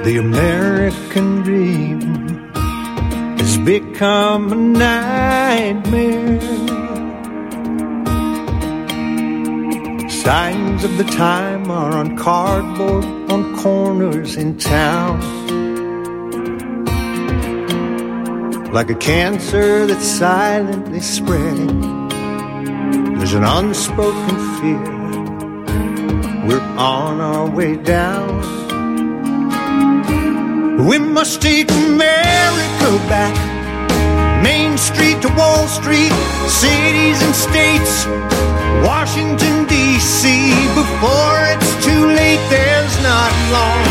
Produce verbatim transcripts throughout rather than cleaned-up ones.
The American dream has become a nightmare. Signs of the time are on cardboard on corners in town. Like a cancer that's silently spreading, there's an unspoken fear. We're on our way down. We must take America back. Main Street to Wall Street, cities and states, Washington, D C Before it's too late, there's not long.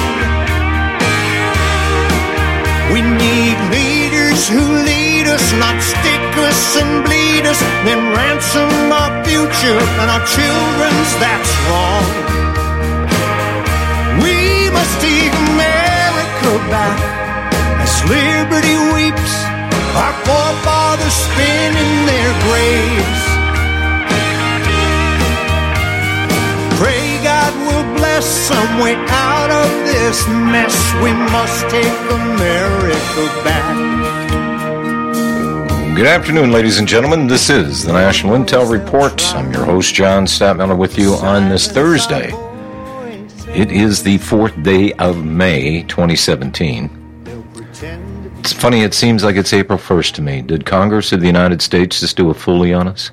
We need leaders who lead us, not stick us and bleed us, then ransom our future and our children's, that's wrong. We must take America back as liberty weeps, our forefathers spin in their graves. Pray God will bless some way out of this mess. We must take America back. Good afternoon, ladies and gentlemen. This is the National Intel Report. I'm your host, John Statmiller, with you on this Thursday. It is the fourth day of May, twenty seventeen. It's funny, it seems like it's April first to me. Did Congress of the United States just do a fully on us?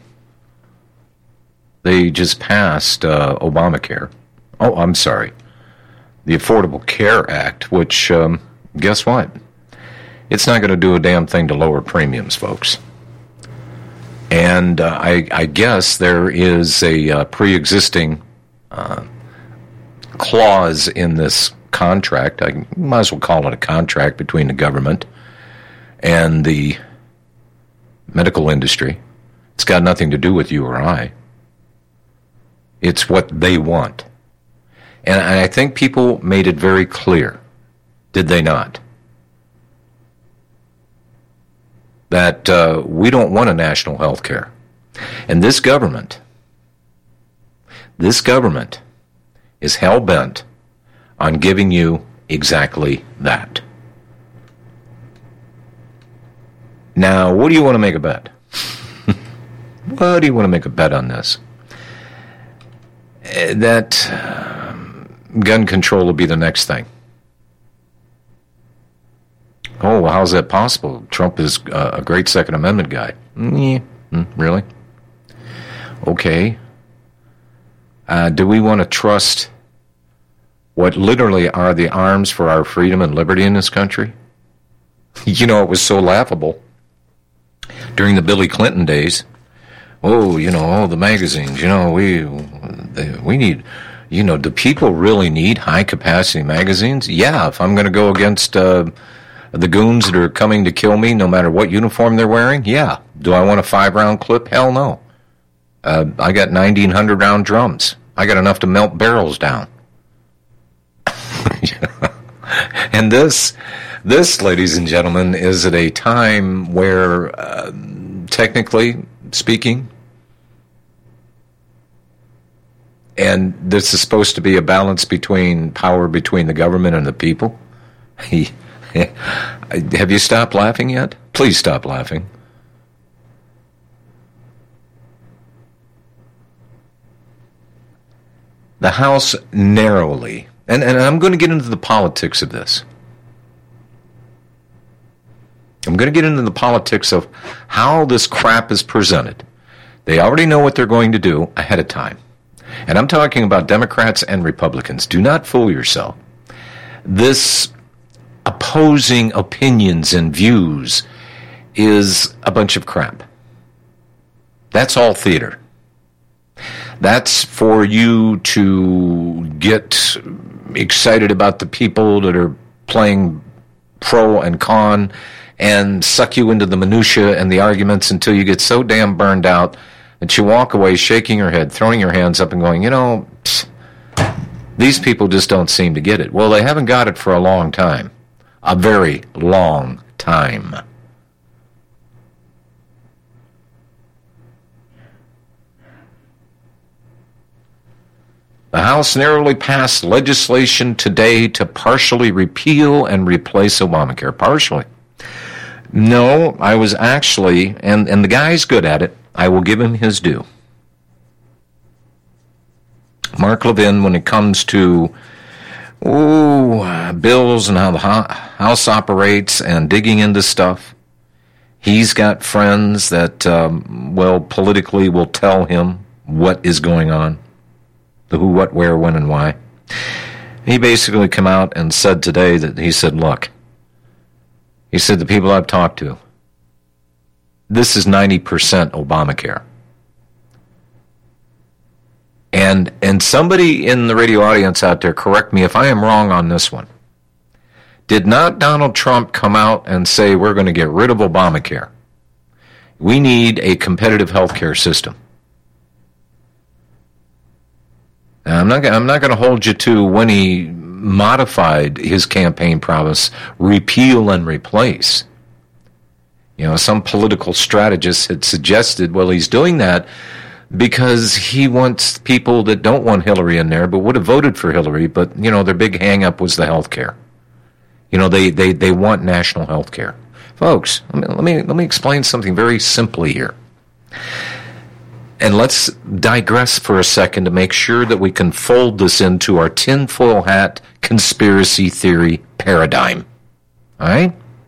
They just passed uh, Obamacare. Oh, I'm sorry. The Affordable Care Act, which, um, guess what? It's not going to do a damn thing to lower premiums, folks. And uh, I, I guess there is a uh, pre-existing uh, clause in this contract. I might as well call it a contract between the government and the medical industry. It's got nothing to do with you or I. It's what they want. And I think people made it very clear, did they not? That uh, we don't want a national health care. And this government, this government is hell-bent on giving you exactly that. Now, what do you want to make a bet? What do you want to make a bet on this? That um, gun control will be the next thing. Oh, well, how's that possible? Trump is uh, a great Second Amendment guy. Mm, mm, really? Okay. Uh, do we want to trust what literally are the arms for our freedom and liberty in this country? You know, it was so laughable during the Billy Clinton days. Oh, you know, all the magazines, you know, we we need, you know, do people really need high-capacity magazines? Yeah, if I'm going to go against uh, the goons that are coming to kill me, no matter what uniform they're wearing, yeah. Do I want a five-round clip? Hell no. Uh, I got nineteen hundred round drums. I got enough to melt barrels down. And this, this, ladies and gentlemen, is at a time where, uh, technically speaking, and this is supposed to be a balance between power between the government and the people. Have you stopped laughing yet? Please stop laughing. The House narrowly, and, and I'm going to get into the politics of this. I'm going to get into the politics of how this crap is presented. They already know what they're going to do ahead of time. And I'm talking about Democrats and Republicans. Do not fool yourself. This opposing opinions and views is a bunch of crap. That's all theater. That's for you to get excited about the people that are playing pro and con and suck you into the minutia and the arguments until you get so damn burned out that you walk away shaking your head, throwing your hands up and going, you know, pfft, these people just don't seem to get it. Well, they haven't got it for a long time. A very long time. The House narrowly passed legislation today to partially repeal and replace Obamacare. Partially. No, I was actually, and, and the guy's good at it. I will give him his due. Mark Levin, when it comes to ooh, bills and how the House operates and digging into stuff, he's got friends that, um, well, politically will tell him what is going on, the who, what, where, when, and why. He basically came out and said today that he said, look, he said, the people I've talked to, this is ninety percent Obamacare. And and somebody in the radio audience out there, correct me if I am wrong on this one. Did not Donald Trump come out and say we're going to get rid of Obamacare? We need a competitive health care system. Now, I'm not I'm not going to hold you to when he modified his campaign promise, repeal and replace. You know, some political strategists had suggested, well, he's doing that because he wants people that don't want Hillary in there but would have voted for Hillary, but, you know, their big hang-up was the health care. You know, they, they, they want national health care. Folks, let me, let me let me explain something very simply here. And let's digress for a second to make sure that we can fold this into our tinfoil hat conspiracy theory paradigm. All right?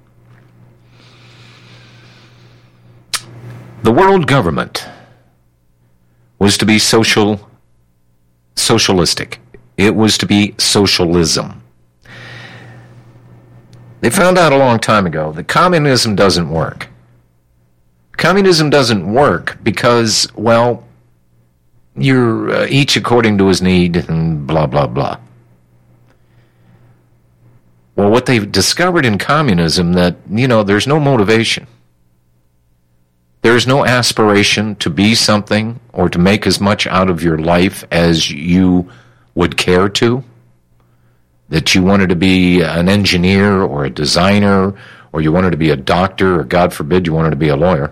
The world government was to be social, socialistic. It was to be socialism. They found out a long time ago that communism doesn't work. Communism doesn't work because, well, you're uh, each according to his need and blah, blah, blah. Well, what they've discovered in communism that, you know, there's no motivation. There's no aspiration to be something or to make as much out of your life as you would care to. That you wanted to be an engineer or a designer, or you wanted to be a doctor, or God forbid you wanted to be a lawyer,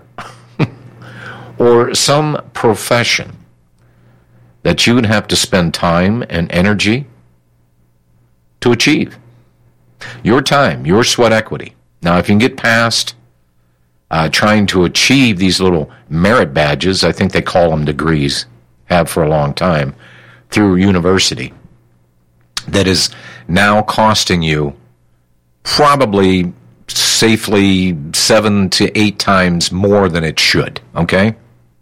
or some profession that you would have to spend time and energy to achieve. Your time, your sweat equity. Now, if you can get past uh, trying to achieve these little merit badges, I think they call them degrees, have for a long time, through university, that is now costing you probably safely seven to eight times more than it should, okay?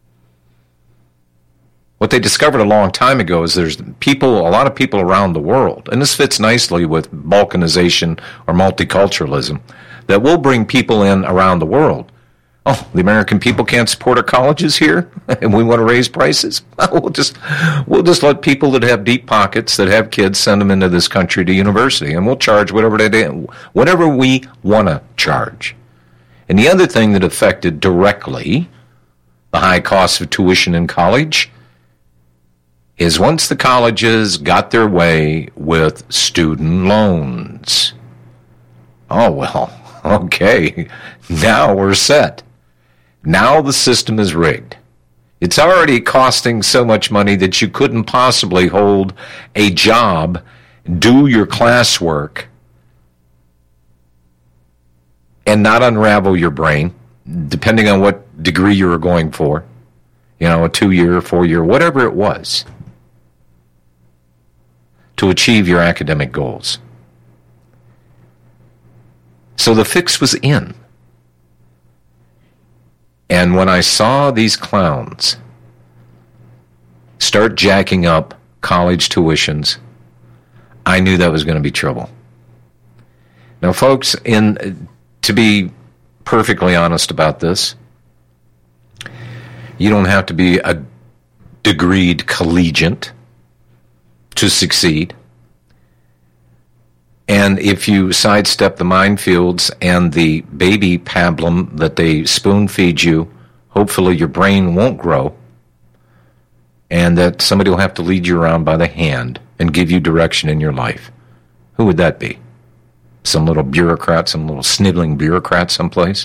What they discovered a long time ago is there's people, a lot of people around the world, and this fits nicely with balkanization or multiculturalism, that will bring people in around the world. Oh, the American people can't support our colleges here, and we want to raise prices? We'll just we'll just let people that have deep pockets, that have kids, send them into this country to university, and we'll charge whatever they do, whatever we want to charge. And the other thing that affected directly the high cost of tuition in college is once the colleges got their way with student loans. Oh, well, okay, now we're set. Now the system is rigged. It's already costing so much money that you couldn't possibly hold a job, do your classwork, and not unravel your brain, depending on what degree you were going for. You know, a two-year, four-year, whatever it was, to achieve your academic goals. So the fix was in. And when I saw these clowns start jacking up college tuitions, I knew that was going to be trouble. Now, folks, in to be perfectly honest about this, you don't have to be a degreed collegiate to succeed. And if you sidestep the minefields and the baby pablum that they spoon feed you, hopefully your brain won't grow, and that somebody will have to lead you around by the hand and give you direction in your life. Who would that be? Some little bureaucrat, some little sniveling bureaucrat someplace?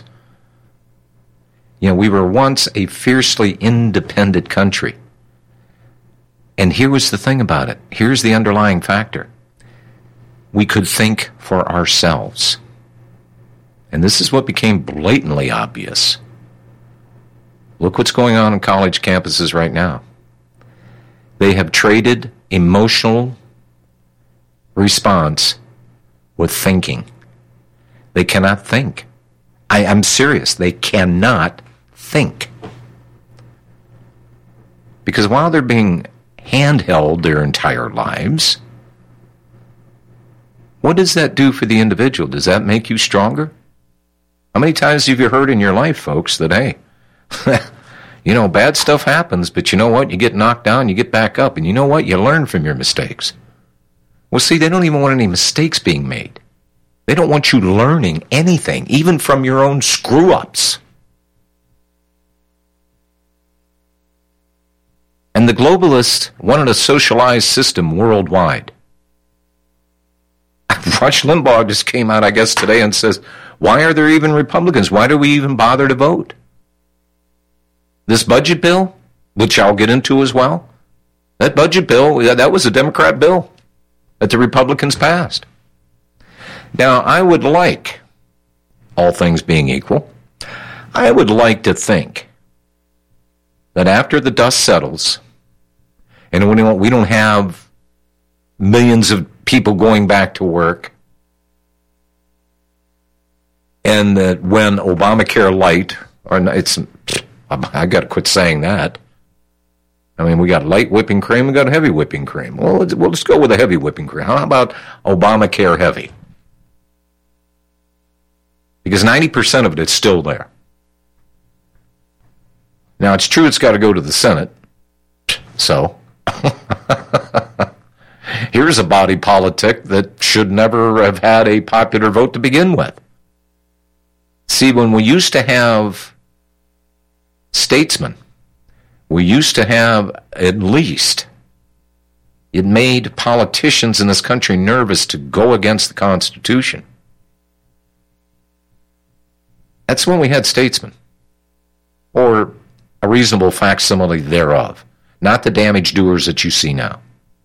You know, we were once a fiercely independent country. And here was the thing about it. Here's the underlying factor. We could think for ourselves. And this is what became blatantly obvious. Look what's going on in college campuses right now. They have traded emotional response with thinking. They cannot think. I, I'm serious. They cannot think. Because while they're being handheld their entire lives, what does that do for the individual? Does that make you stronger? How many times have you heard in your life, folks, that, hey, you know, bad stuff happens, but you know what? You get knocked down, you get back up, and you know what? You learn from your mistakes. Well, see, they don't even want any mistakes being made. They don't want you learning anything, even from your own screw-ups. And the globalists wanted a socialized system worldwide. Rush Limbaugh just came out, I guess, today and says, why are there even Republicans? Why do we even bother to vote? This budget bill, which I'll get into as well, that budget bill, that was a Democrat bill that the Republicans passed. Now, I would like, all things being equal, I would like to think that after the dust settles, and we don't, we don't have millions of people going back to work, and that when Obamacare Light, or it's, I got to quit saying that. I mean, we got light whipping cream, we got heavy whipping cream. Well, let's, well, let's go with a heavy whipping cream. How about Obamacare Heavy? Because ninety percent of it is still there. Now, it's true it's got to go to the Senate. So, here's a body politic that should never have had a popular vote to begin with. See, when we used to have statesmen, we used to have, at least, it made politicians in this country nervous to go against the Constitution. That's when we had statesmen, or a reasonable facsimile thereof, not the damage doers that you see now.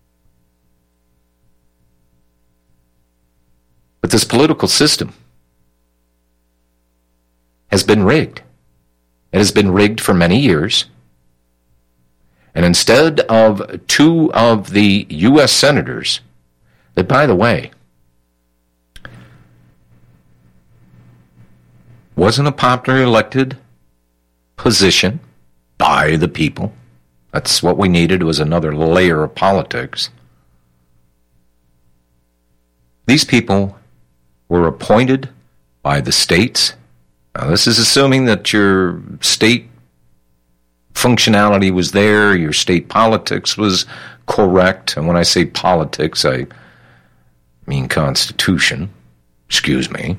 But this political system has been rigged. It has been rigged for many years. And instead of two of the U S senators, that, by the way, wasn't a popularly elected position by the people. That's what we needed, was another layer of politics. These people were appointed by the states. Now, this is assuming that your state functionality was there, your state politics was correct. And when I say politics, I mean Constitution. Excuse me.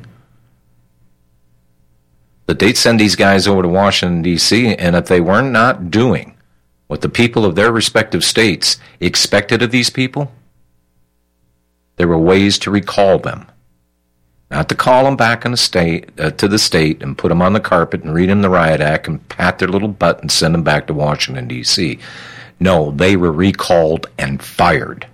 But they'd send these guys over to Washington, D C, and if they were not doing what the people of their respective states expected of these people, there were ways to recall them. Not to call them back in the state, uh, to the state and put them on the carpet and read them the riot act and pat their little butt and send them back to Washington, D C. No, they were recalled and fired.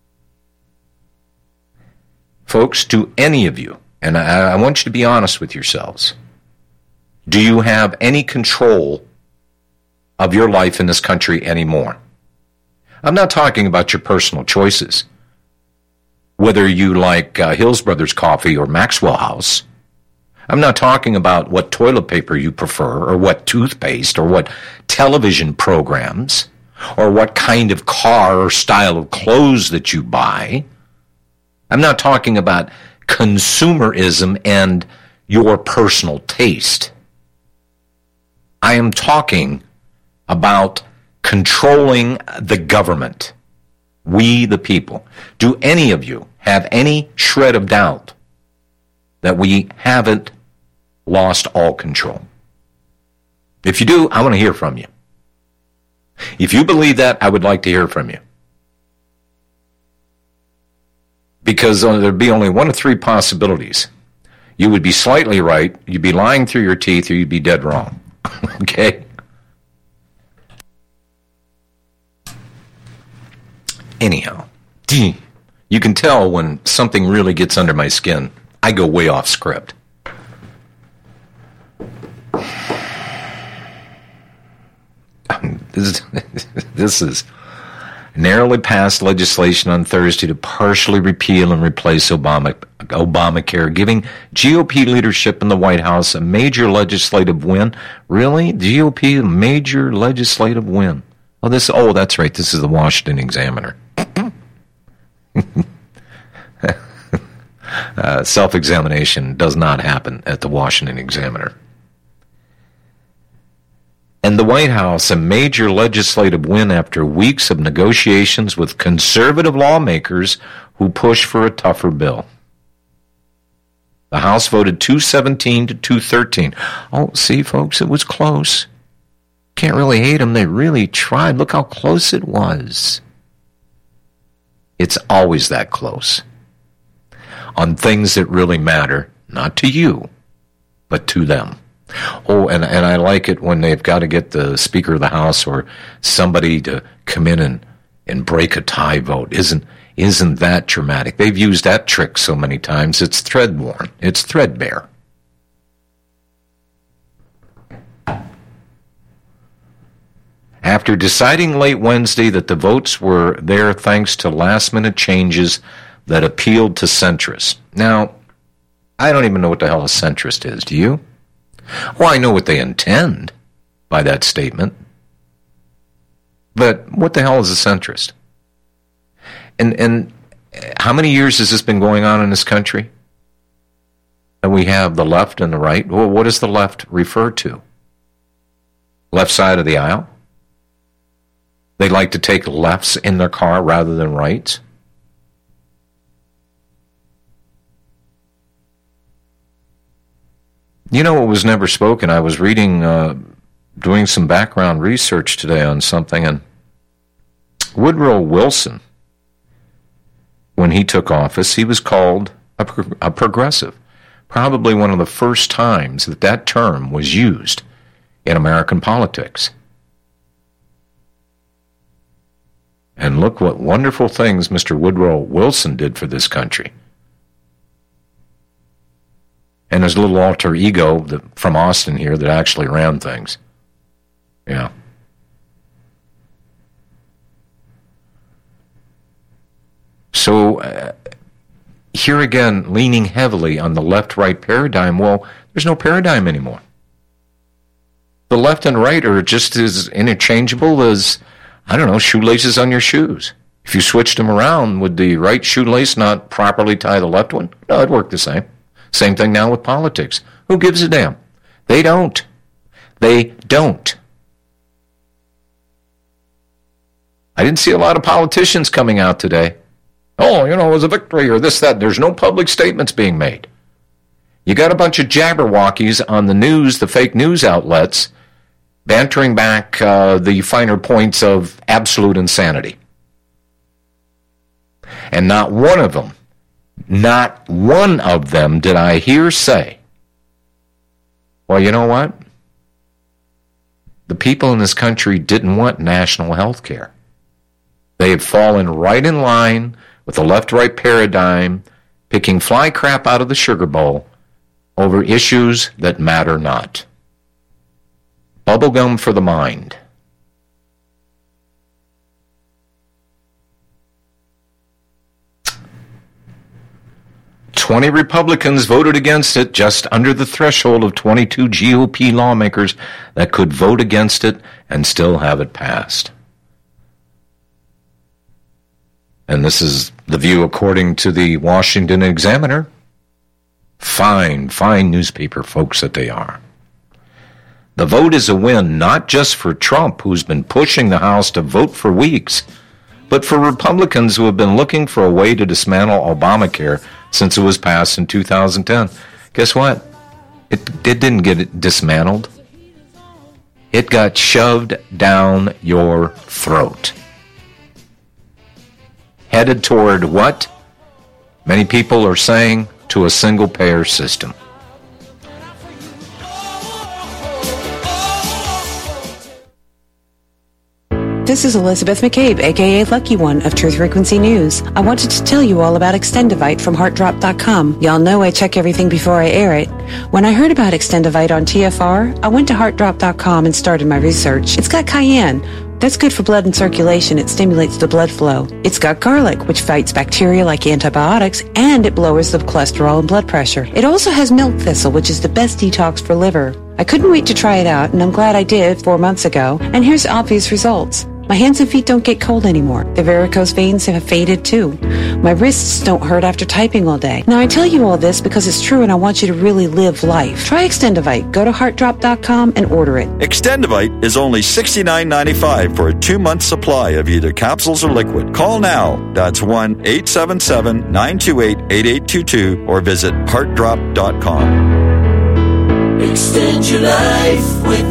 Folks, to any of you, and I, I want you to be honest with yourselves, do you have any control of your life in this country anymore? I'm not talking about your personal choices, whether you like uh, Hills Brothers coffee or Maxwell House. I'm not talking about what toilet paper you prefer or what toothpaste or what television programs or what kind of car or style of clothes that you buy. I'm not talking about consumerism and your personal taste. I am talking about controlling the government. We, the people. Do any of you have any shred of doubt that we haven't lost all control? If you do, I want to hear from you. If you believe that, I would like to hear from you. Because there'd be only one of three possibilities. You would be slightly right, you'd be lying through your teeth, or you'd be dead wrong. Okay? Anyhow, you can tell when something really gets under my skin. I go way off script. This, this is narrowly passed legislation on Thursday to partially repeal and replace Obama, Obamacare, giving G O P leadership in the White House a major legislative win. Really? G O P, a major legislative win. Oh, this. Oh, that's right. This is the Washington Examiner. uh, self-examination does not happen at the Washington Examiner. And the White House, a major legislative win after weeks of negotiations with conservative lawmakers who push for a tougher bill. The House voted two seventeen to two thirteen. Oh, see, folks, it was close. Can't really hate them. They really tried. Look how close it was. It's always that close. On things that really matter, not to you, but to them. Oh, and, and I like it when they've got to get the Speaker of the House or somebody to come in and, and break a tie vote. Isn't isn't that dramatic? They've used that trick so many times, it's thread-worn. It's threadbare. After deciding late Wednesday that the votes were there thanks to last-minute changes that appealed to centrists. Now, I don't even know what the hell a centrist is, do you? Well, I know what they intend by that statement. But what the hell is a centrist? And and how many years has this been going on in this country? And we have the left and the right. Well, what does the left refer to? Left side of the aisle? They like to take lefts in their car rather than rights? You know, it was never spoken. I was reading, uh, doing some background research today on something, and Woodrow Wilson, when he took office, he was called a, pro- a progressive. Probably one of the first times that that term was used in American politics. And look what wonderful things Mister Woodrow Wilson did for this country. And there's a little alter ego that, from Austin here that actually ran things. Yeah. So, uh, here again, leaning heavily on the left-right paradigm. Well, there's no paradigm anymore. The left and right are just as interchangeable as, I don't know, shoelaces on your shoes. If you switched them around, would the right shoelace not properly tie the left one? No, it'd work the same. Same thing now with politics. Who gives a damn? They don't. They don't. I didn't see a lot of politicians coming out today. Oh, you know, it was a victory or this, that. There's no public statements being made. You got a bunch of jabberwockies on the news, the fake news outlets, bantering back uh, the finer points of absolute insanity. And not one of them Not one of them did I hear say, well, you know what? The people in this country didn't want national health care. They had fallen right in line with the left-right paradigm, picking fly crap out of the sugar bowl over issues that matter not. Bubblegum for the mind. twenty Republicans voted against it, just under the threshold of twenty-two G O P lawmakers that could vote against it and still have it passed. And this is the view according to the Washington Examiner. Fine, fine newspaper folks that they are. The vote is a win not just for Trump, who's been pushing the House to vote for weeks, but for Republicans who have been looking for a way to dismantle Obamacare since it was passed in two thousand ten. Guess what? It, it didn't get it dismantled. It got shoved down your throat. Headed toward what? Many people are saying to a single-payer system. This is Elizabeth McCabe, aka Lucky One of Truth Frequency News. I wanted to tell you all about Extendivite from heart drop dot com. Y'all know I check everything before I air it. When I heard about Extendivite on T F R, I went to heart drop dot com and started my research. It's got cayenne. That's good for blood and circulation. It stimulates the blood flow. It's got garlic, which fights bacteria like antibiotics, and it lowers the cholesterol and blood pressure. It also has milk thistle, which is the best detox for liver. I couldn't wait to try it out, and I'm glad I did four months ago. And here's obvious results. My hands and feet don't get cold anymore. The varicose veins have faded too. My wrists don't hurt after typing all day. Now I tell you all this because it's true and I want you to really live life. Try Extendivite. Go to heart drop dot com and order it. Extendivite is only sixty-nine ninety-five for a two-month supply of either capsules or liquid. Call now. That's one eight seven seven, nine two eight, eight eight two two or visit heart drop dot com. Extend your life with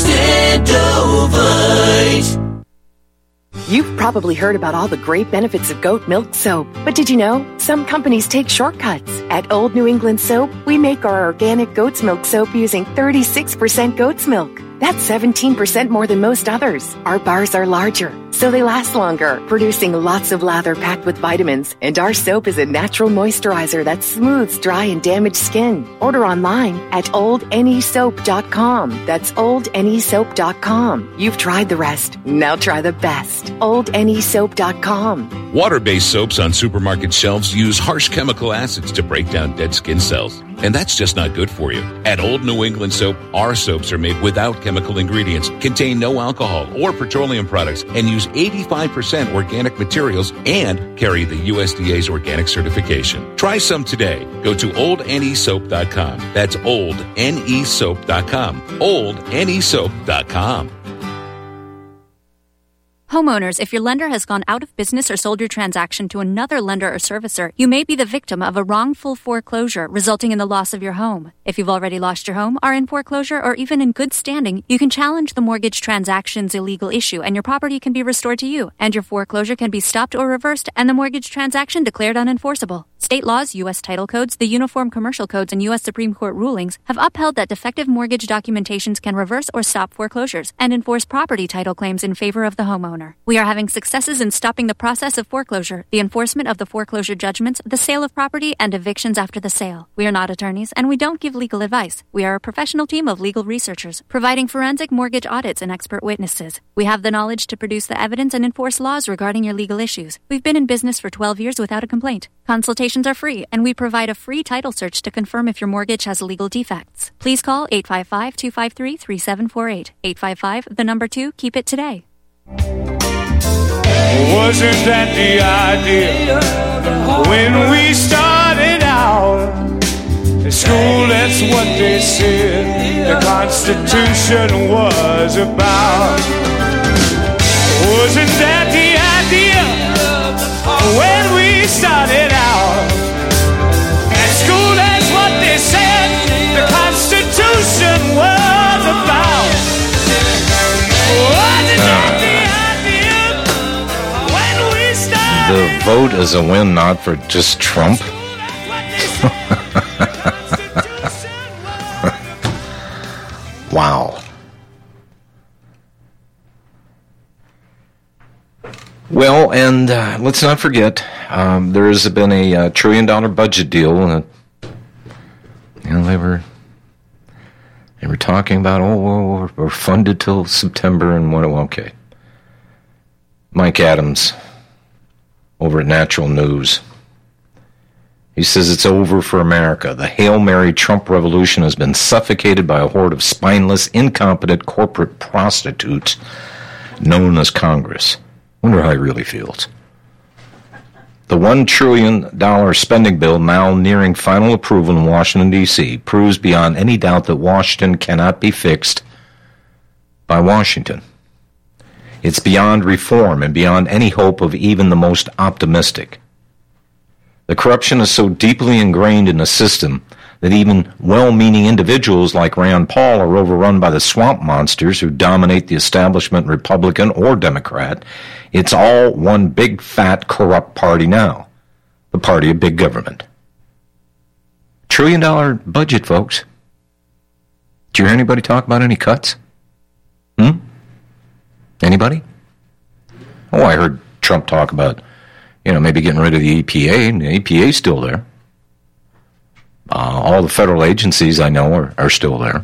Extendovite. You've probably heard about all the great benefits of goat milk soap, but did you know some companies take shortcuts? At Old New England Soap, we make our organic goat's milk soap using thirty-six percent goat's milk. That's seventeen percent more than most others. Our bars are larger, so they last longer, producing lots of lather packed with vitamins. And our soap is a natural moisturizer that smooths dry and damaged skin. Order online at old n e soap dot com. That's old n e soap dot com. You've tried the rest. Now try the best. old n e soap dot com. Water-based soaps on supermarket shelves use harsh chemical acids to break down dead skin cells. And that's just not good for you. At Old New England Soap, our soaps are made without chemical ingredients, contain no alcohol or petroleum products, and use eighty-five percent organic materials and carry the U S D A's organic certification. Try some today. Go to old n e soap dot com. That's old n e soap dot com. old n e soap dot com. Homeowners, if your lender has gone out of business or sold your transaction to another lender or servicer, you may be the victim of a wrongful foreclosure resulting in the loss of your home. If you've already lost your home, are in foreclosure, or even in good standing, you can challenge the mortgage transaction's illegal issue and your property can be restored to you, and your foreclosure can be stopped or reversed and the mortgage transaction declared unenforceable. State laws, U S title codes, the Uniform Commercial Codes, and U S Supreme Court rulings have upheld that defective mortgage documentations can reverse or stop foreclosures and enforce property title claims in favor of the homeowner. We are having successes in stopping the process of foreclosure, the enforcement of the foreclosure judgments, the sale of property, and evictions after the sale. We are not attorneys, and we don't give legal advice. We are a professional team of legal researchers, providing forensic mortgage audits and expert witnesses. We have the knowledge to produce the evidence and enforce laws regarding your legal issues. We've been in business for twelve years without a complaint. Consultations are free, and we provide a free title search to confirm if your mortgage has legal defects. Please call eight five five, two five three, three seven four eight. eight five five, the number two, keep it today. Wasn't that the idea when we started out? In school, that's what they said the Constitution was about. Wasn't that the idea when we started out? At school, that's what they said the Constitution was about. Wasn't that the The vote is a win not for just Trump. Wow. Well, and uh, let's not forget, um, there has been a uh, trillion dollar budget deal. Uh, you know, they were they were talking about, oh, we're, we're funded till September, and what? Okay. Mike Adams over at Natural News. He says it's over for America. The Hail Mary Trump revolution has been suffocated by a horde of spineless, incompetent corporate prostitutes known as Congress. Wonder how he really feels. The one trillion dollars spending bill, now nearing final approval in Washington, D C, proves beyond any doubt that Washington cannot be fixed by Washington. It's beyond reform and beyond any hope of even the most optimistic. The corruption is so deeply ingrained in the system that even well-meaning individuals like Rand Paul are overrun by the swamp monsters who dominate the establishment, Republican or Democrat. It's all one big, fat, corrupt party now, the party of big government. Trillion dollar budget, folks. Did you hear anybody talk about any cuts? Hmm? Anybody? Oh, I heard Trump talk about, you know, maybe getting rid of the E P A, and the E P A's still there. Uh, all the federal agencies I know are, are still there.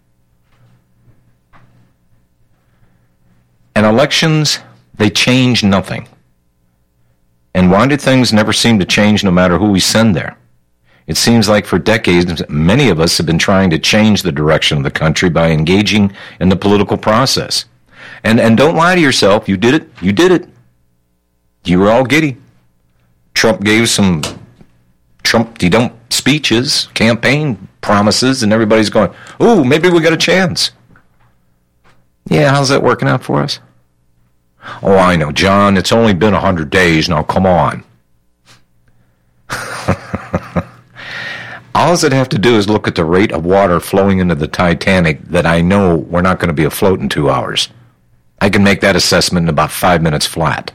And elections, they change nothing. And why do things never seem to change no matter who we send there? It seems like for decades, many of us have been trying to change the direction of the country by engaging in the political process. And and don't lie to yourself. You did it. You did it. You were all giddy. Trump gave some Trump-de-dump speeches, campaign promises, and everybody's going, ooh, maybe we got a chance. Yeah, how's that working out for us? Oh, I know, John, it's only been one hundred days. Now, come on. All I'd have to do is look at the rate of water flowing into the Titanic that I know we're not going to be afloat in two hours. I can make that assessment in about five minutes flat.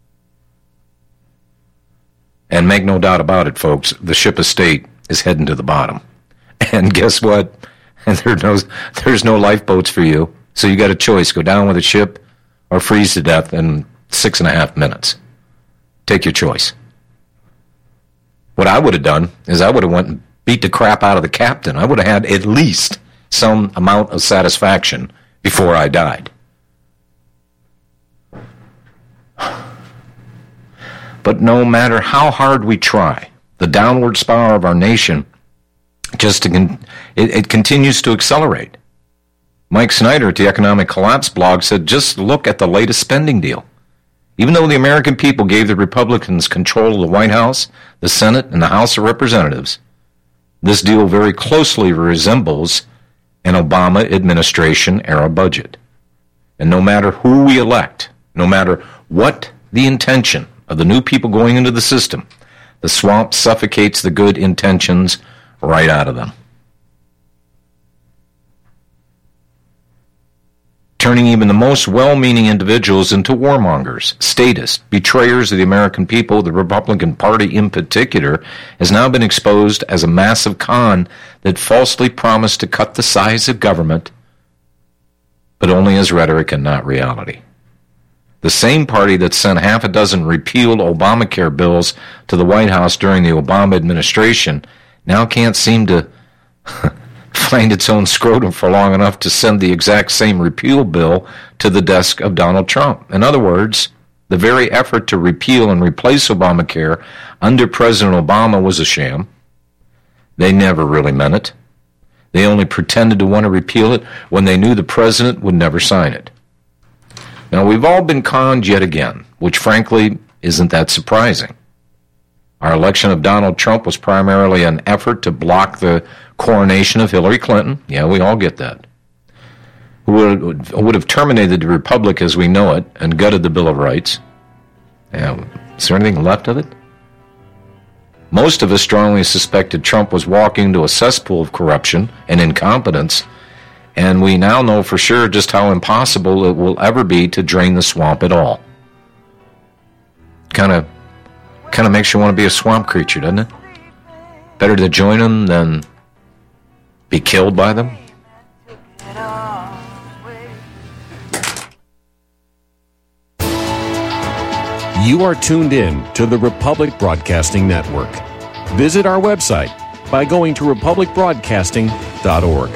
And make no doubt about it, folks, the ship of state is heading to the bottom. And guess what? There's no, there's no lifeboats for you. So you got a choice. Go down with the ship or freeze to death in six and a half minutes. Take your choice. What I would have done is I would have went and beat the crap out of the captain. I would have had at least some amount of satisfaction before I died. But no matter how hard we try, the downward spiral of our nation just to con- it, it continues to accelerate. Mike Snyder at the Economic Collapse blog said, just look at the latest spending deal. Even though the American people gave the Republicans control of the White House, the Senate, and the House of Representatives, this deal very closely resembles an Obama administration-era budget. And no matter who we elect, no matter what the intention of the new people going into the system, the swamp suffocates the good intentions right out of them. Turning even the most well-meaning individuals into warmongers, statists, betrayers of the American people. The Republican Party in particular has now been exposed as a massive con that falsely promised to cut the size of government, but only as rhetoric and not reality. The same party that sent half a dozen repealed Obamacare bills to the White House during the Obama administration now can't seem to find its own scrotum for long enough to send the exact same repeal bill to the desk of Donald Trump. In other words, the very effort to repeal and replace Obamacare under President Obama was a sham. They never really meant it. They only pretended to want to repeal it when they knew the president would never sign it. Now, we've all been conned yet again, which frankly isn't that surprising. Our election of Donald Trump was primarily an effort to block the coronation of Hillary Clinton. Yeah, we all get that. Who would, would have terminated the Republic as we know it and gutted the Bill of Rights. Yeah, is there anything left of it? Most of us strongly suspected Trump was walking into a cesspool of corruption and incompetence, and we now know for sure just how impossible it will ever be to drain the swamp at all. Kind of kind of makes you want to be a swamp creature, doesn't it? Better to join them than be killed by them. You are tuned in to the Republic Broadcasting Network. Visit our website by going to republic broadcasting dot org.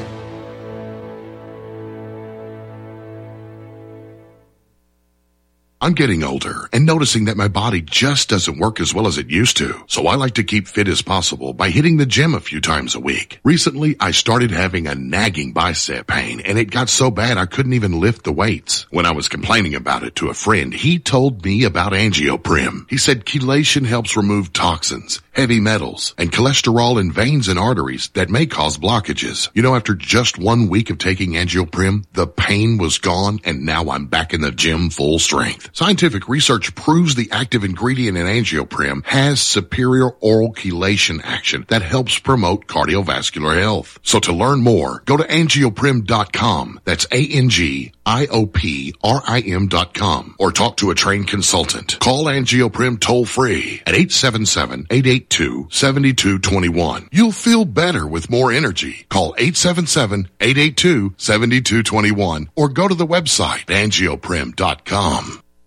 I'm getting older and noticing that my body just doesn't work as well as it used to. So I like to keep fit as possible by hitting the gym a few times a week. Recently, I started having a nagging bicep pain, and it got so bad I couldn't even lift the weights. When I was complaining about it to a friend, he told me about Angioprim. He said chelation helps remove toxins, heavy metals, and cholesterol in veins and arteries that may cause blockages. You know, after just one week of taking Angioprim, the pain was gone, and now I'm back in the gym full strength. Scientific research proves the active ingredient in Angioprim has superior oral chelation action that helps promote cardiovascular health. So to learn more, go to angioprim dot com. That's A N G I O P R I M dot com. Or talk to a trained consultant. Call Angioprim toll free at eight seven seven, eight eight two, seven two two one. You'll feel better with more energy. Call eight seven seven, eight eight two, seven two two one or go to the website angioprim dot com.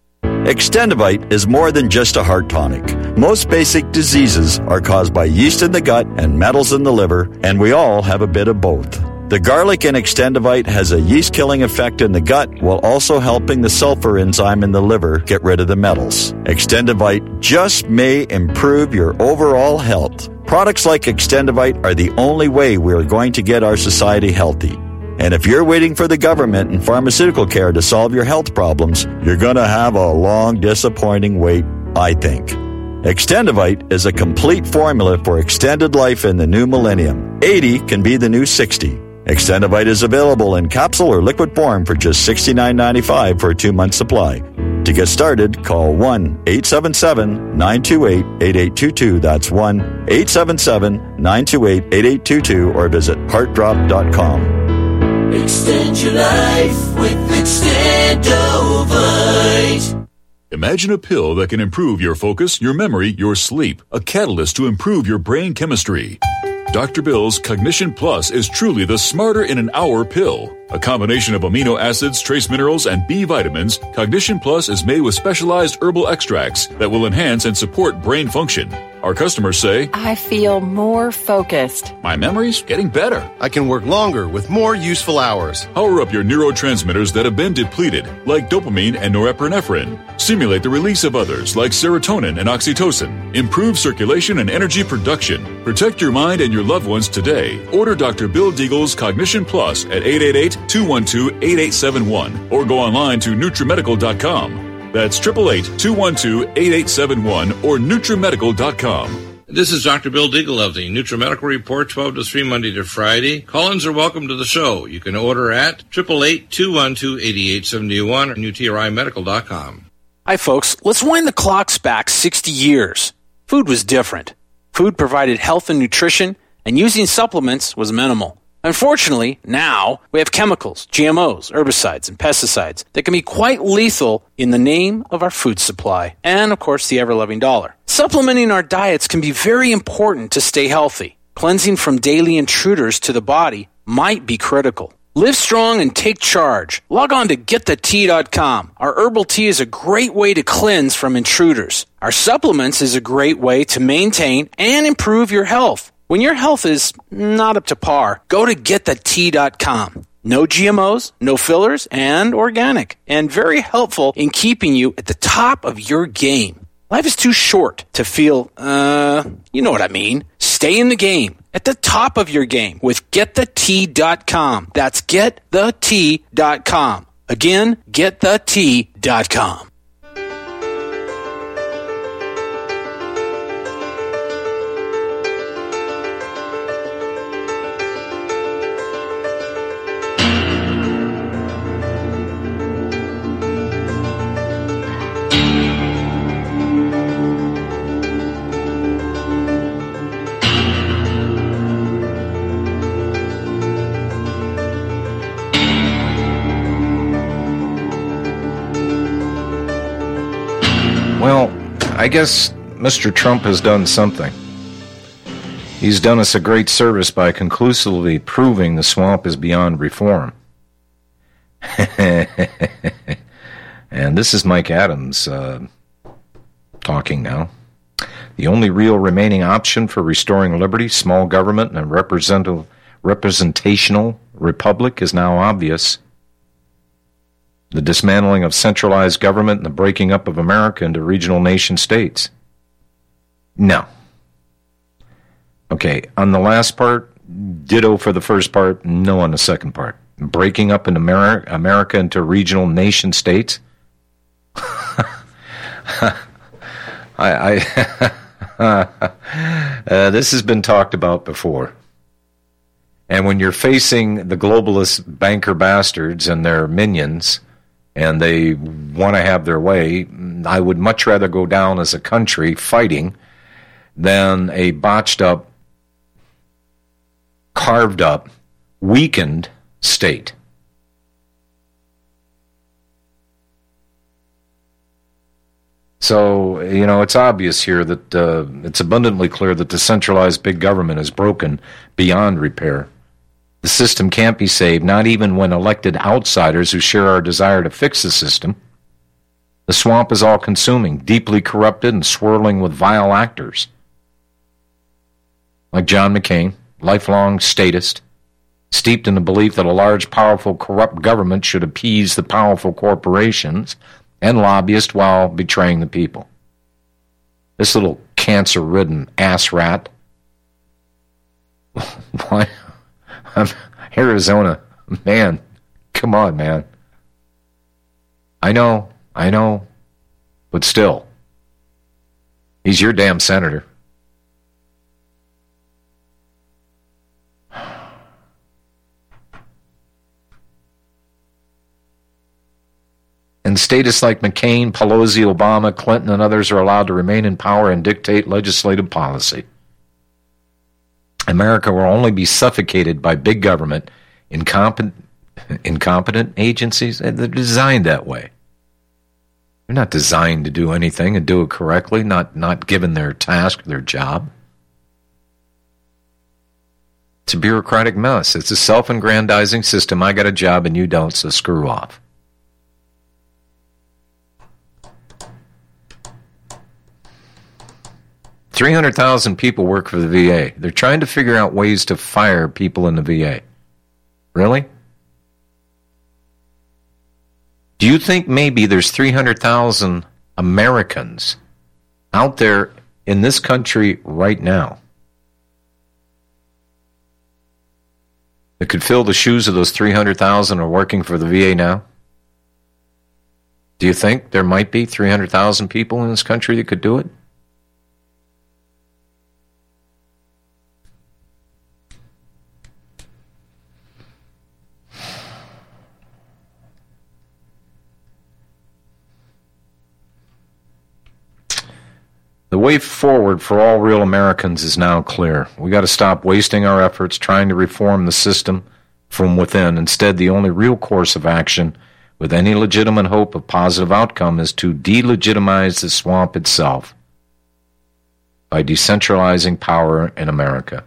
Extendivite is more than just a heart tonic. Most basic diseases are caused by yeast in the gut and metals in the liver, and we all have a bit of both. The garlic in Extendivite has a yeast-killing effect in the gut while also helping the sulfur enzyme in the liver get rid of the metals. Extendivite just may improve your overall health. Products like Extendivite are the only way we are going to get our society healthy. And if you're waiting for the government and pharmaceutical care to solve your health problems, you're going to have a long, disappointing wait, I think. Extendivite is a complete formula for extended life in the new millennium. eighty can be the new sixty. Extendivite is available in capsule or liquid form for just sixty-nine ninety-five for a two-month supply. To get started, call one eight seven seven, nine two eight, eight eight two two. That's one eight seven seven, nine two eight, eight eight two two or visit heart drop dot com. Extend your life with Extendovite. Imagine a pill that can improve your focus, your memory, your sleep. A catalyst to improve your brain chemistry. Doctor Bill's Cognition Plus is truly the smarter in an hour pill. A combination of amino acids, trace minerals, and B vitamins, Cognition Plus is made with specialized herbal extracts that will enhance and support brain function. Our customers say, I feel more focused. My memory's getting better. I can work longer with more useful hours. Power up your neurotransmitters that have been depleted, like dopamine and norepinephrine. Stimulate the release of others, like serotonin and oxytocin. Improve circulation and energy production. Protect your mind and your loved ones today. Order Doctor Bill Deagle's Cognition Plus at eight eight eight, two one two, eight eight seven one or go online to NutriMedical dot com. That's eight eight eight, two one two, eight eight seven one or NutriMedical dot com. This is Doctor Bill Deagle of the NutriMedical Report, twelve to three, Monday to Friday. Call-ins are welcome to the show. You can order at eight eight eight, two one two, eight eight seven one or N U T R I medical dot com. Hi, folks. Let's wind the clocks back sixty years. Food was different. Food provided health and nutrition, and using supplements was minimal. Unfortunately, now we have chemicals, G M Os, herbicides, and pesticides that can be quite lethal in the name of our food supply and, of course, the ever-loving dollar. Supplementing our diets can be very important to stay healthy. Cleansing from daily intruders to the body might be critical. Live strong and take charge. Log on to get the tea dot com. Our herbal tea is a great way to cleanse from intruders. Our supplements is a great way to maintain and improve your health. When your health is not up to par, go to get the tea dot com. No G M Os, no fillers, and organic. And very helpful in keeping you at the top of your game. Life is too short to feel, uh, you know what I mean. Stay in the game, at the top of your game with get the tea dot com. That's get the tea dot com. Again, get the tea dot com. Well, I guess Mister Trump has done something. He's done us a great service by conclusively proving the swamp is beyond reform. And this is Mike Adams uh, talking now. The only real remaining option for restoring liberty, small government, and a representative, representational republic is now obvious. The dismantling of centralized government and the breaking up of America into regional nation states. No. Okay, on the last part, ditto for the first part, no on the second part. Breaking up in Ameri- America into regional nation states? I, I uh, this has been talked about before. And when you're facing the globalist banker bastards and their minions, and they want to have their way, I would much rather go down as a country fighting than a botched up, carved up, weakened state. So, you know, it's obvious here that uh, it's abundantly clear that the centralized big government is broken beyond repair. The system can't be saved, not even when elected outsiders who share our desire to fix the system The swamp is all-consuming, deeply corrupted, and swirling with vile actors. Like John McCain, lifelong statist, steeped in the belief that a large, powerful, corrupt government should appease the powerful corporations and lobbyists while betraying the people. This little cancer-ridden ass rat. Why? Arizona. Man, come on, man. I know, I know, but still. He's your damn senator. And statists like McCain, Pelosi, Obama, Clinton, and others are allowed to remain in power and dictate legislative policy. America will only be suffocated by big government, incompetent, incompetent agencies. They're designed that way. They're not designed to do anything and do it correctly, not, not given their task, their job. It's a bureaucratic mess. It's a self-aggrandizing system. I got a job and you don't, so screw off. three hundred thousand people work for the V A. They're trying to figure out ways to fire people in the V A. Really? Do you think maybe there's three hundred thousand Americans out there in this country right now that could fill the shoes of those three hundred thousand who are working for the V A now? Do you think there might be three hundred thousand people in this country that could do it? The way forward for all real Americans is now clear. We got to stop wasting our efforts trying to reform the system from within. Instead, the only real course of action with any legitimate hope of positive outcome is to delegitimize the swamp itself by decentralizing power in America.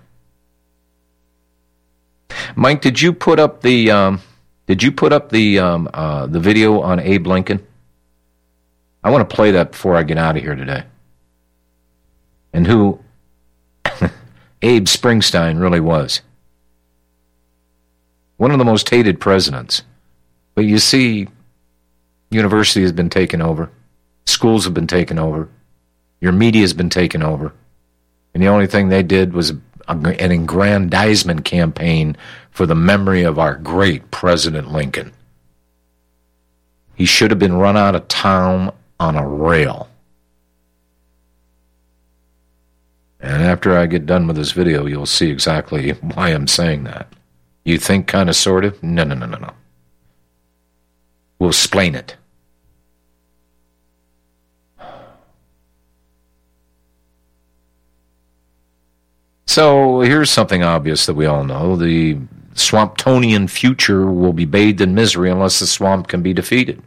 Mike, did you put up the um, did you put up the um, uh, the video on Abe Lincoln? I want to play that before I get out of here today. And who Abe Springsteen really was. One of the most hated presidents. But you see, university has been taken over. Schools have been taken over. Your media has been taken over. And the only thing they did was an aggrandizement campaign for the memory of our great President Lincoln. He should have been run out of town on a rail. And after I get done with this video, you'll see exactly why I'm saying that. You think kind of, sort of? No, no, no, no, no. We'll explain it. So here's something obvious that we all know. The Swamptonian future will be bathed in misery unless the swamp can be defeated.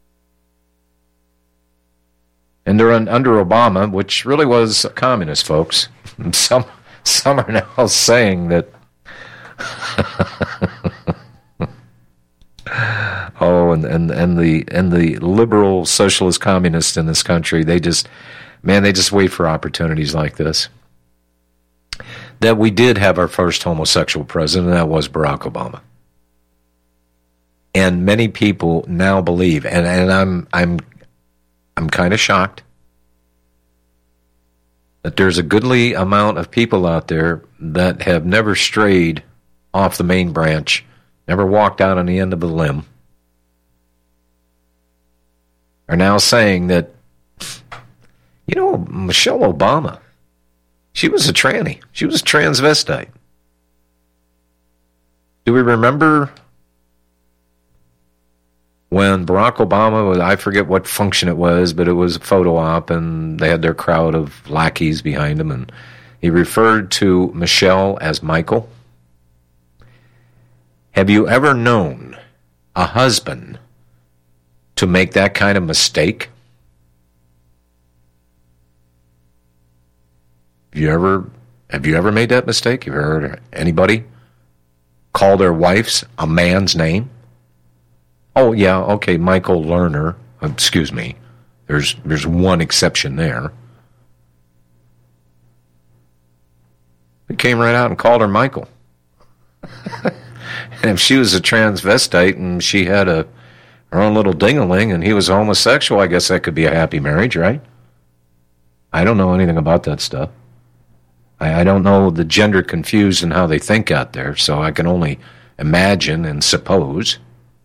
And they're under Obama, which really was a communist, folks. Some some are now saying that. oh, and, and and the and the liberal socialist communists in this country, they just, man, they just wait for opportunities like this. That we did have our first homosexual president, and that was Barack Obama. And many people now believe, and, and I'm I'm. I'm kind of shocked that there's a goodly amount of people out there that have never strayed off the main branch, never walked out on the end of a limb, are now saying that, you know, Michelle Obama, she was a tranny. She was a transvestite. Do we remember when Barack Obama was, I forget what function it was, but it was a photo op, and they had their crowd of lackeys behind him, and he referred to Michelle as Michael? Have you ever known a husband to make that kind of mistake? Have you ever, have you ever made that mistake? Have you ever heard anybody call their wives a man's name? Oh, yeah, okay, Michael Lerner, excuse me, There's there's one exception there. He came right out and called her Michael. And if she was a transvestite and she had a her own little ding-a-ling and he was homosexual, I guess that could be a happy marriage, right? I don't know anything about that stuff. I, I don't know the gender confused and how they think out there, so I can only imagine and suppose.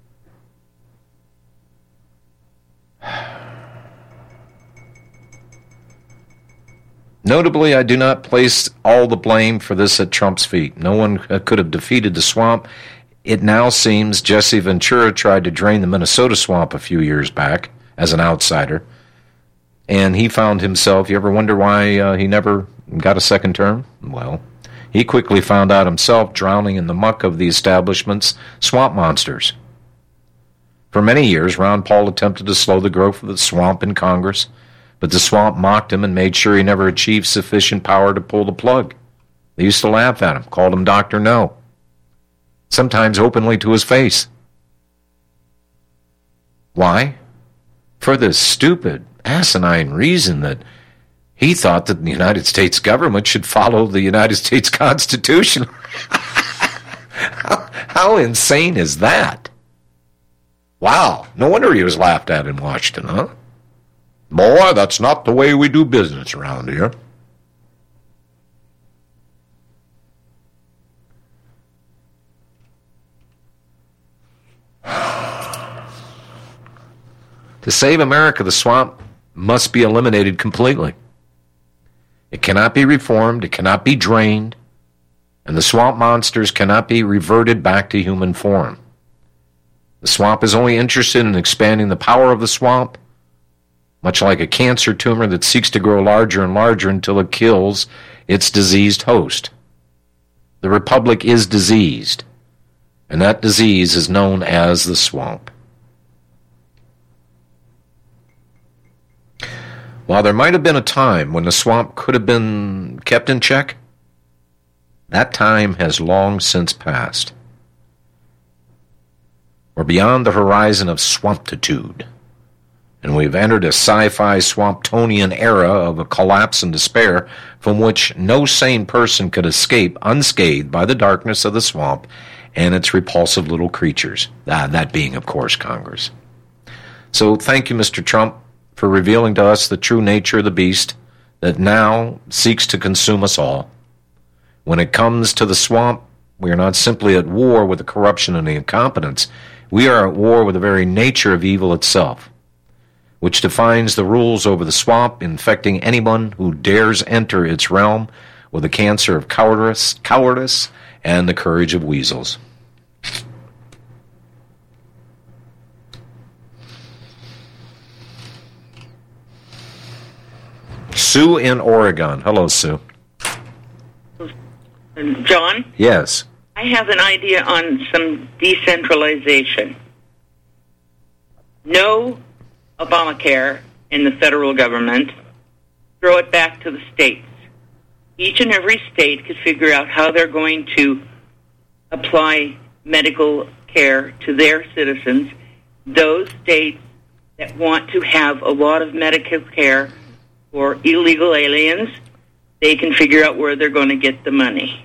Notably, I do not place all the blame for this at Trump's feet. No one could have defeated the swamp. It now seems Jesse Ventura tried to drain the Minnesota swamp a few years back as an outsider, and he found himself, you ever wonder why uh, he never got a second term? Well, he quickly found out himself drowning in the muck of the establishment's swamp monsters. For many years, Ron Paul attempted to slow the growth of the swamp in Congress, but the swamp mocked him and made sure he never achieved sufficient power to pull the plug. They used to laugh at him, called him Doctor No, sometimes openly to his face. Why? For the stupid, asinine reason that he thought that the United States government should follow the United States Constitution. how, how insane is that? Wow, no wonder he was laughed at in Washington, huh? Boy, that's not the way we do business around here. To save America, the swamp must be eliminated completely. It cannot be reformed, it cannot be drained, and the swamp monsters cannot be reverted back to human form. The swamp is only interested in expanding the power of the swamp, much like a cancer tumor that seeks to grow larger and larger until it kills its diseased host. The Republic is diseased, and that disease is known as the swamp. While there might have been a time when the swamp could have been kept in check, that time has long since passed. We're beyond the horizon of swamptitude, and we've entered a sci-fi Swamptonian era of a collapse and despair from which no sane person could escape unscathed by the darkness of the swamp and its repulsive little creatures, ah, that being, of course, Congress. So thank you, Mister Trump, for revealing to us the true nature of the beast that now seeks to consume us all. When it comes to the swamp, we are not simply at war with the corruption and the incompetence. We are at war with the very nature of evil itself, which defines the rules over the swamp, infecting anyone who dares enter its realm with the cancer of cowardice, cowardice and the courage of weasels. Sue in Oregon. Hello, Sue. John? Yes. I have an idea on some decentralization. No Obamacare in the federal government. Throw it back to the states. Each and every state could figure out how they're going to apply medical care to their citizens. Those states that want to have a lot of medical care for illegal aliens, they can figure out where they're going to get the money.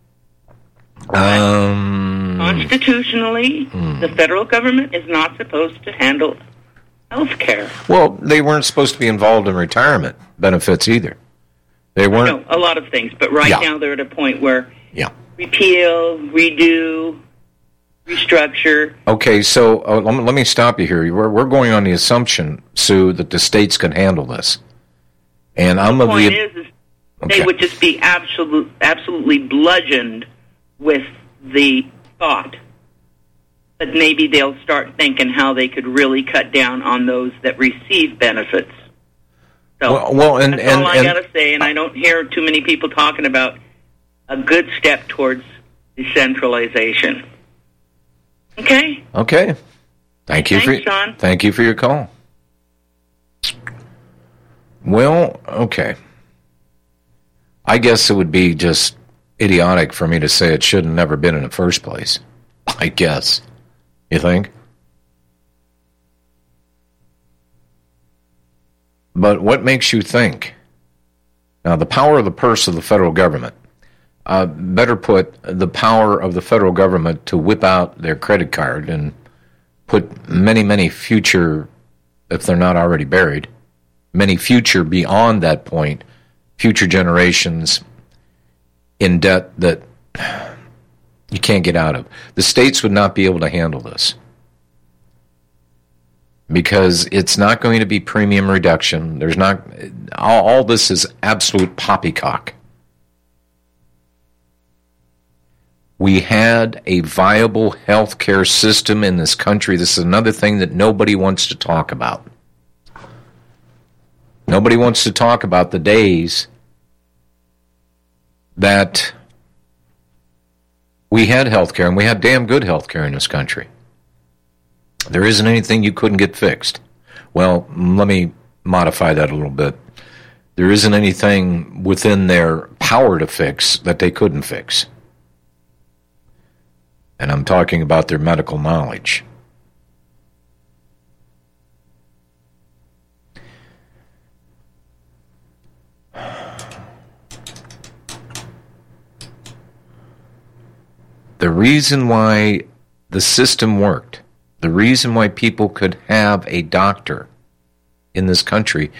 Um, Constitutionally, hmm. the federal government is not supposed to handle health care. Well, they weren't supposed to be involved in retirement benefits either. They weren't. No, a lot of things, but right yeah. now they're at a point where yeah. repeal, redo, restructure. Okay, so uh, let, me, let me stop you here. We're, we're going on the assumption, Sue, that the states can handle this. And I'm the of point the, is, is okay. they would just be absolute, absolutely bludgeoned with the thought. But maybe they'll start thinking how they could really cut down on those that receive benefits. So well, well and, that's and, all I and, got to say, and I don't hear too many people talking about a good step towards decentralization. Okay? Okay. Thank you Thanks, for Sean. Thank you for your call. Well, okay. I guess it would be just idiotic for me to say it should have never been in the first place. I guess. You think? But what makes you think? Now, the power of the purse of the federal government, uh, better put, the power of the federal government to whip out their credit card and put many, many future, if they're not already buried, many future beyond that point, future generations in debt that you can't get out of. The states would not be able to handle this because it's not going to be premium reduction. There's not, all, all this is absolute poppycock. We had a viable healthcare system in this country. This is another thing that nobody wants to talk about. Nobody wants to talk about the days that we had healthcare, and we had damn good healthcare in this country. There isn't anything you couldn't get fixed. Well, let me modify that a little bit. There isn't anything within their power to fix that they couldn't fix. And I'm talking about their medical knowledge. The reason why the system worked, the reason why people could have a doctor in this country,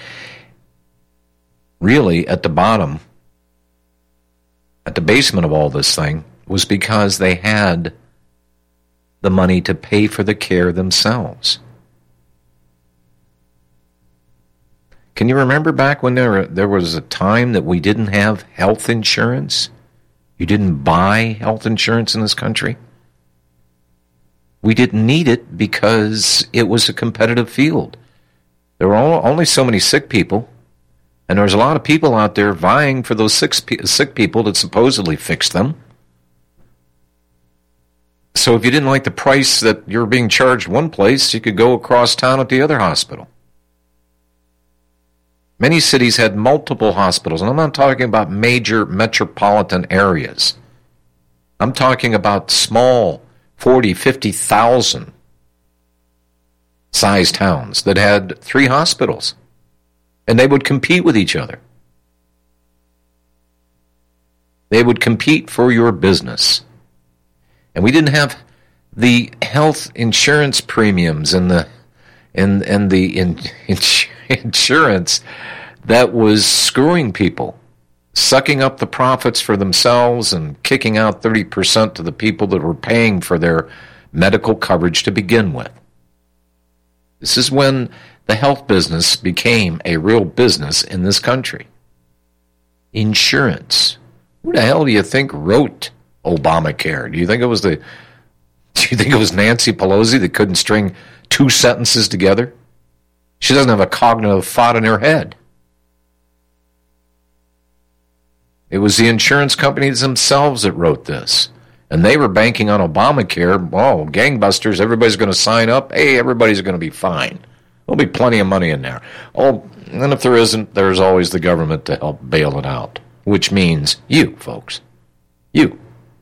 really at the bottom, at the basement of all this thing, was because they had the money to pay for the care themselves. Can you remember back when there, there was a time that we didn't have health insurance? You didn't buy health insurance in this country? We didn't need it because it was a competitive field. There were only so many sick people, and there was a lot of people out there vying for those sick, sick people that supposedly fixed them. So if you didn't like the price that you were being charged one place, you could go across town at the other hospital. Many cities had multiple hospitals, and I'm not talking about major metropolitan areas. I'm talking about small forty, fifty thousand size towns that had three hospitals, and they would compete with each other. They would compete for your business. And we didn't have the health insurance premiums and the and and the in, in, insurance that was screwing people, sucking up the profits for themselves and kicking out thirty percent to the people that were paying for their medical coverage to begin with. This is when the health business became a real business in this country. Insurance. Who the hell do you think wrote Obamacare? Do you think it was the do you think it was Nancy Pelosi that couldn't string two sentences together? She doesn't have a cognitive thought in her head. It was the insurance companies themselves that wrote this. And they were banking on Obamacare. Oh, gangbusters, everybody's going to sign up. Hey, everybody's going to be fine. There'll be plenty of money in there. Oh, and if there isn't, there's always the government to help bail it out. Which means you, folks. You.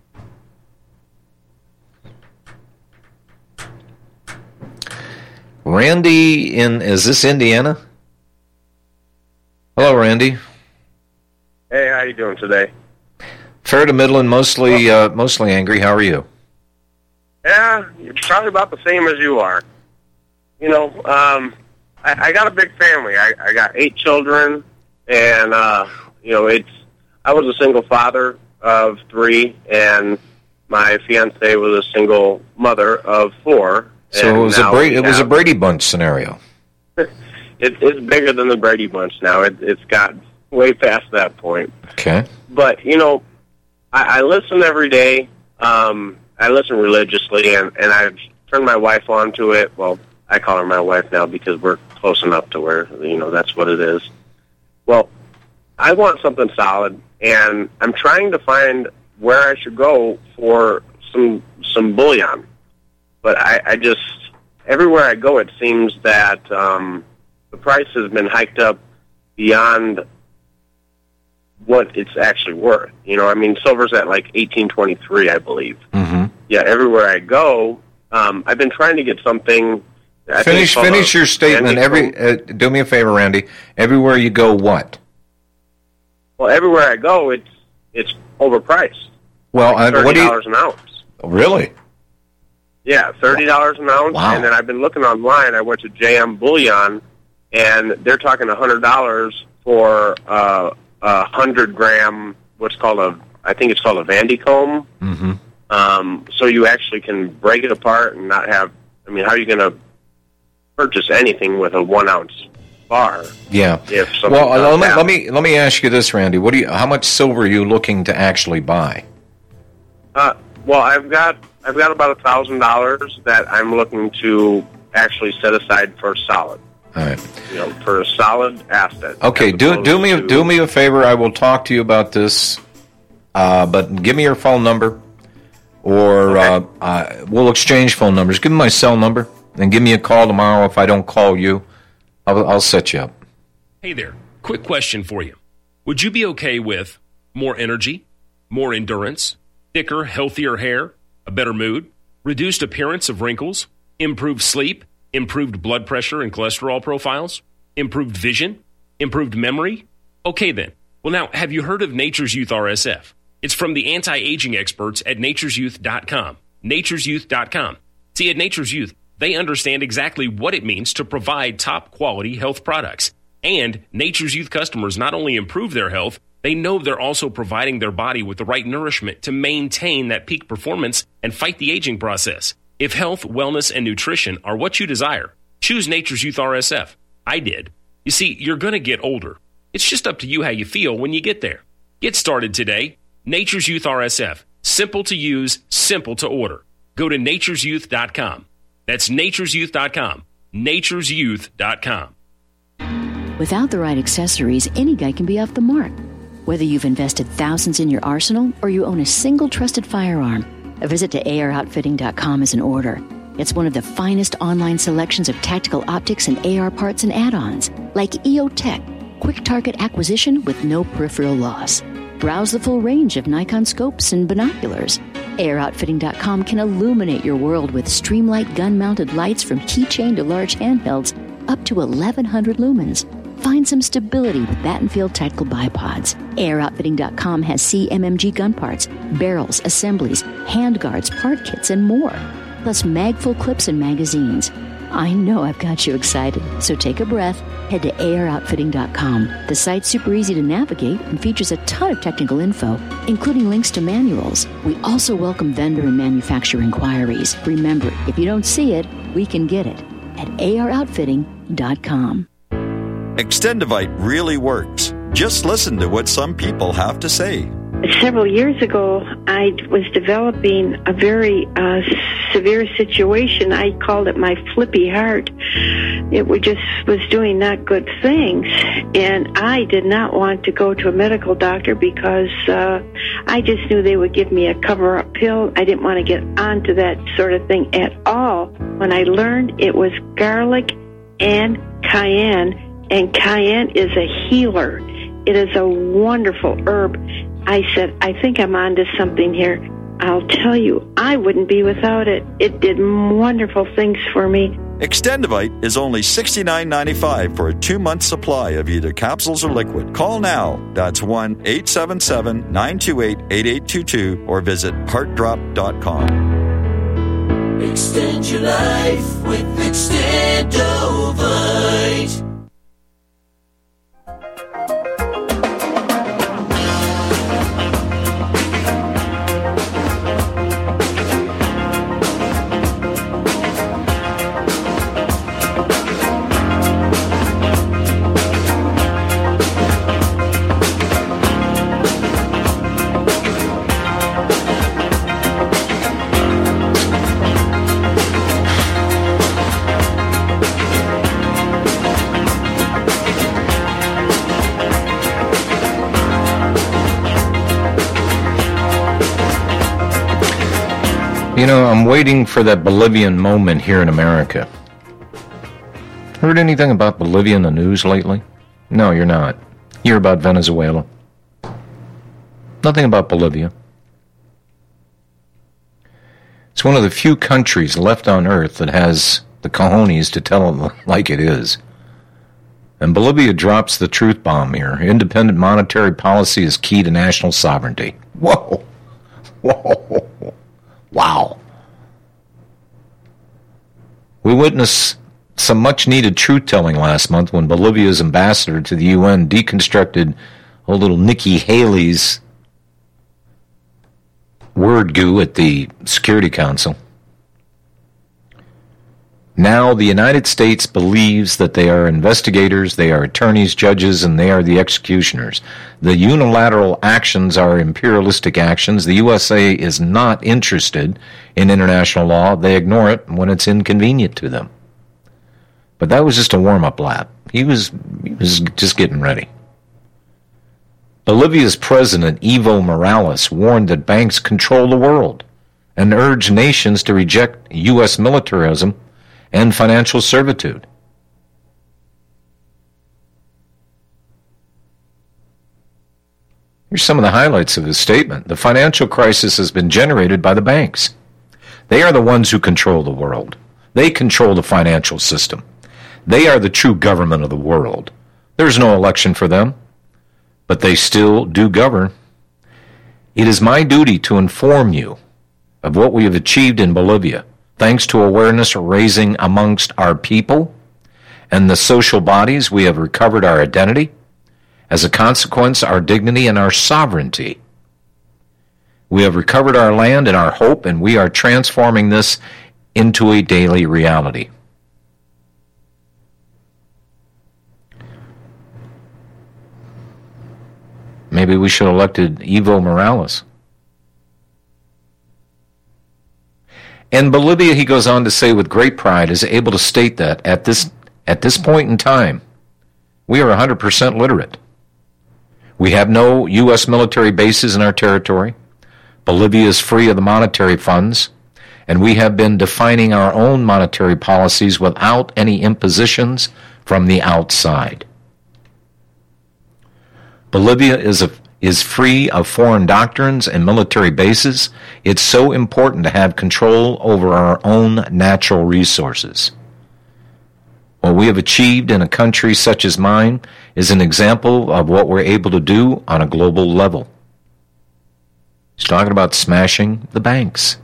Randy in, is this Indiana? Hello, Randy. Hey, how you doing today? Fair to middle and mostly uh, mostly angry. How are you? Yeah, you're probably about the same as you are. You know, um, I, I got a big family. I, I got eight children, and, uh, you know, it's, I was a single father of three, and my fiance was a single mother of four. So it was a Brady, it was a Brady Bunch scenario. it, it's bigger than the Brady Bunch now. It, it's got way past that point. Okay. But, you know, I, I listen every day. Um, I listen religiously, and, and I've turned my wife on to it. Well, I call her my wife now because we're close enough to where, you know, that's what it is. Well, I want something solid, and I'm trying to find where I should go for some some bullion. But I, I just, everywhere I go, it seems that um, the price has been hiked up beyond what it's actually worth. You know, I mean, silver's at like eighteen twenty-three, I believe. Mm-hmm. Yeah, everywhere I go, um, I've been trying to get something I think Finish it's called finish a your statement. Vandy Every uh, do me a favor, Randy. Everywhere you go, what? Well, everywhere I go, it's it's overpriced. Well, like uh, what do thirty you? dollars an ounce. Really? Yeah, thirty dollars an ounce. Wow. And then I've been looking online. I went to J M Bullion, and they're talking a hundred dollars for uh, a hundred gram. What's called a, I think it's called a Vandycomb. Mm-hmm. Um, so you actually can break it apart and not have. I mean, how are you going to purchase anything with a one ounce bar? Yeah. If something Well, uh, does let me, happen? let me let me ask you this, Randy. What do you? How much silver are you looking to actually buy? Uh, well, I've got I've got about a thousand dollars that I'm looking to actually set aside for solid. All right. You know, for a solid asset. Okay. as Do opposed do me to- do me a favor. I will talk to you about this. Uh, but give me your phone number, or uh, uh, we'll exchange phone numbers. Give me my cell number, and give me a call tomorrow. If I don't call you, I'll, I'll set you up. Hey there. Quick question for you. Would you be okay with more energy, more endurance, thicker, healthier hair, a better mood, reduced appearance of wrinkles, improved sleep, improved blood pressure and cholesterol profiles, improved vision, improved memory? Okay then. Well now, have you heard of Nature's Youth R S F? It's from the anti-aging experts at natures youth dot com. natures youth dot com. See, at Nature's Youth, they understand exactly what it means to provide top-quality health products. And Nature's Youth customers not only improve their health, they know they're also providing their body with the right nourishment to maintain that peak performance and fight the aging process. If health, wellness, and nutrition are what you desire, choose Nature's Youth R S F. I did. You see, you're going to get older. It's just up to you how you feel when you get there. Get started today. Nature's Youth R S F. Simple to use, simple to order. Go to natures youth dot com. That's natures youth dot com. natures youth dot com. Without the right accessories, any guy can be off the mark. Whether you've invested thousands in your arsenal or you own a single trusted firearm, a visit to A R outfitting dot com is in order. It's one of the finest online selections of tactical optics and A R parts and add-ons, like E O Tech, quick target acquisition with no peripheral loss. Browse the full range of Nikon scopes and binoculars. A R outfitting dot com can illuminate your world with Streamlight gun-mounted lights from keychain to large handhelds up to eleven hundred lumens. Find some stability with Battenfield Tactical Bipods. A R outfitting dot com has C M M G gun parts, barrels, assemblies, handguards, part kits, and more. Plus mag-full clips and magazines. I know I've got you excited, so take a breath. Head to A R outfitting dot com. The site's super easy to navigate and features a ton of technical info, including links to manuals. We also welcome vendor and manufacturer inquiries. Remember, if you don't see it, we can get it at A R outfitting dot com. Extendivite really works. Just listen to what some people have to say. Several years ago, I was developing a very uh, severe situation. I called it my flippy heart. It was just was doing not good things, and I did not want to go to a medical doctor because uh, I just knew they would give me a cover-up pill. I didn't want to get onto that sort of thing at all. When I learned it was garlic and cayenne, and cayenne is a healer. It is a wonderful herb. I said, I think I'm onto something here. I'll tell you, I wouldn't be without it. It did wonderful things for me. Extendivite is only sixty-nine ninety-five for a two-month supply of either capsules or liquid. Call now. That's one eight seven seven, nine two eight, eight eight two two or visit heart drop dot com. Extend your life with Extendovite. You know, I'm waiting for that Bolivian moment here in America. Heard anything about Bolivia in the news lately? No, you're not. You hear about Venezuela. Nothing about Bolivia. It's one of the few countries left on Earth that has the cojones to tell them like it is. And Bolivia drops the truth bomb here. Independent monetary policy is key to national sovereignty. Whoa. Whoa. Wow. We witnessed some much-needed truth-telling last month when Bolivia's ambassador to the U N deconstructed old little Nikki Haley's word goo at the Security Council. Now the United States believes that they are investigators, they are attorneys, judges, and they are the executioners. The unilateral actions are imperialistic actions. The U S A is not interested in international law. They ignore it when it's inconvenient to them. But that was just a warm-up lap. He was, he was just getting ready. Bolivia's president, Evo Morales, warned that banks control the world and urged nations to reject U S militarism and financial servitude. Here's some of the highlights of his statement. The financial crisis has been generated by the banks. They are the ones who control the world. They control the financial system. They are the true government of the world. There's no election for them, but they still do govern. It is my duty to inform you of what we have achieved in Bolivia, thanks to awareness raising amongst our people and the social bodies. We have recovered our identity. As a consequence, our dignity and our sovereignty. We have recovered our land and our hope, and we are transforming this into a daily reality. Maybe we should have elected Evo Morales. And Bolivia, he goes on to say with great pride, is able to state that at this at this point in time, we are one hundred percent literate. We have no U S military bases in our territory. Bolivia is free of the monetary funds, and we have been defining our own monetary policies without any impositions from the outside. Bolivia is a, is free of foreign doctrines and military bases. It's so important to have control over our own natural resources. What we have achieved in a country such as mine is an example of what we're able to do on a global level. He's talking about smashing the banks.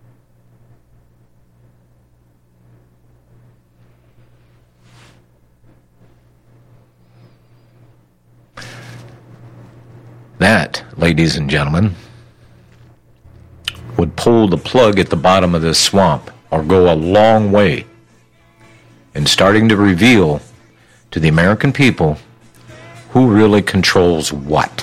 That, ladies and gentlemen, would pull the plug at the bottom of this swamp, or go a long way in starting to reveal to the American people who really controls what.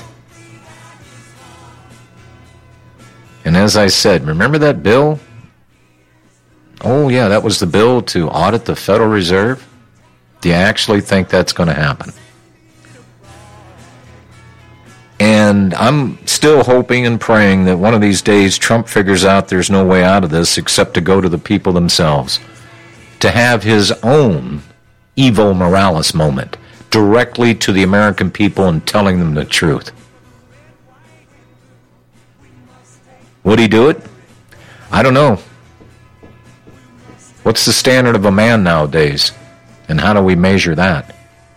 And as I said, remember that bill? Oh yeah, that was the bill to audit the Federal Reserve. Do you actually think that's going to happen? And I'm still hoping and praying that one of these days Trump figures out there's no way out of this except to go to the people themselves, to have his own Evo Morales moment directly to the American people and telling them the truth. Would he do it? I don't know. What's the standard of a man nowadays? And how do we measure that?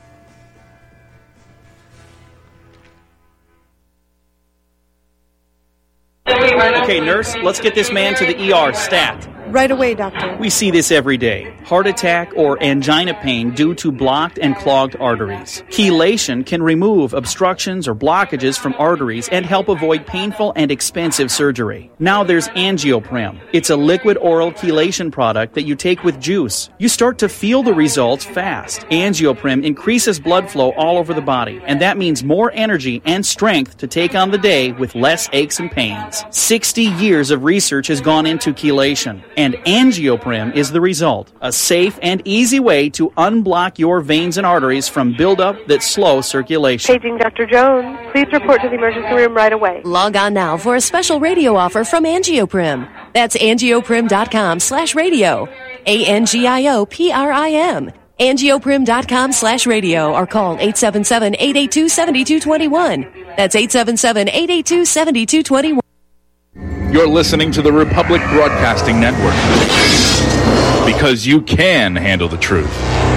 Okay, nurse, let's get this man to the E R stat. Right away, doctor. We see this every day. Heart attack or angina pain due to blocked and clogged arteries. Chelation can remove obstructions or blockages from arteries and help avoid painful and expensive surgery. Now there's Angioprim. It's a liquid oral chelation product that you take with juice. You start to feel the results fast. Angioprim increases blood flow all over the body, and that means more energy and strength to take on the day with less aches and pains. sixty years of research has gone into chelation, and Angioprim is the result. A safe and easy way to unblock your veins and arteries from buildup that slow circulation. Paging Doctor Jones. Please report to the emergency room right away. Log on now for a special radio offer from Angioprim. That's angioprim.com slash radio. A N G I O P R I M. angioprim.com slash radio or call eight seven seven, eight eight two, seven two two one. That's eight seven seven, eight eight two, seven two two one. You're listening to the Republic Broadcasting Network. Because you can handle the truth.